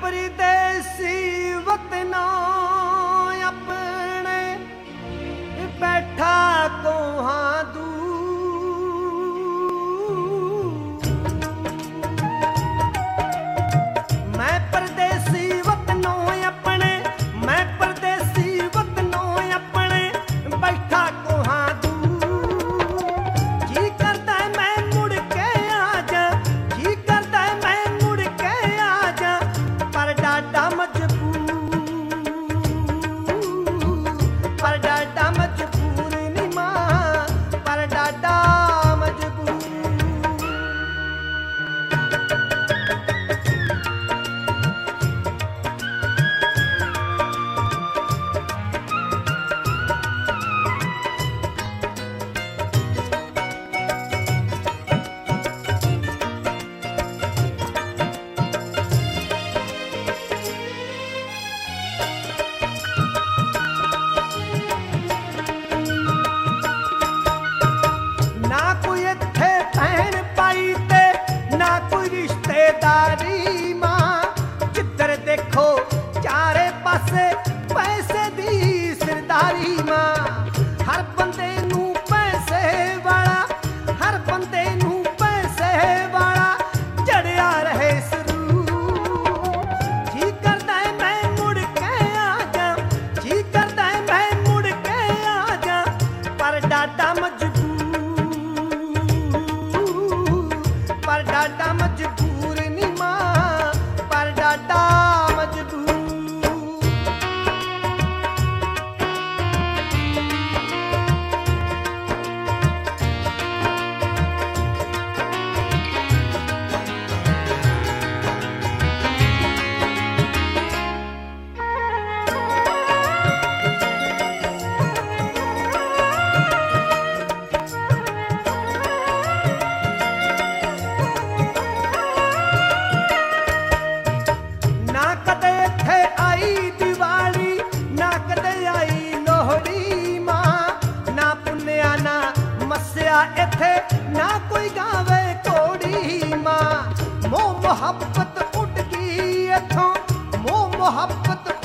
परदेसी वतना अपने बैठा कोहां दूर। मैं परदेसी वतनों अपने, मैं परदेसी वतनों अपने बैठा कोहां दूर। जी करता है मैं मुड़ के आजा, जी करता है मैं मुड़ के आजा, पर डाटा मजबूर, पर डाटा मजबूर नी मां, पर डाटा मजबूर। ना कोई इत्थे भैन पाई ते ना कोई रिश्तेदारी मां, जिधर देखो चारे पासे पैसे दी सरदारी मां। हर बंदे नू पैसे वाला, हर बंदे नू पैसे वाला चढ़िया रहे सरूर। जी करता है मैं मुड़ के आजा, जी करता है मैं मुड़ के आजा, पर डाटा मजबूर, पर डाटा मजबूर नी मां, पर डाटा मजबूर। ना कदे इत्थे आई दिवाली, ना कदे आई लोहड़ी मां, ना पुन्नेआ ना मस्सेआ इत्थे, ना कोई गावे घोड़ी मां। मोह मोहब्बत उड़ गई इत्थों, मोह मोहब्बत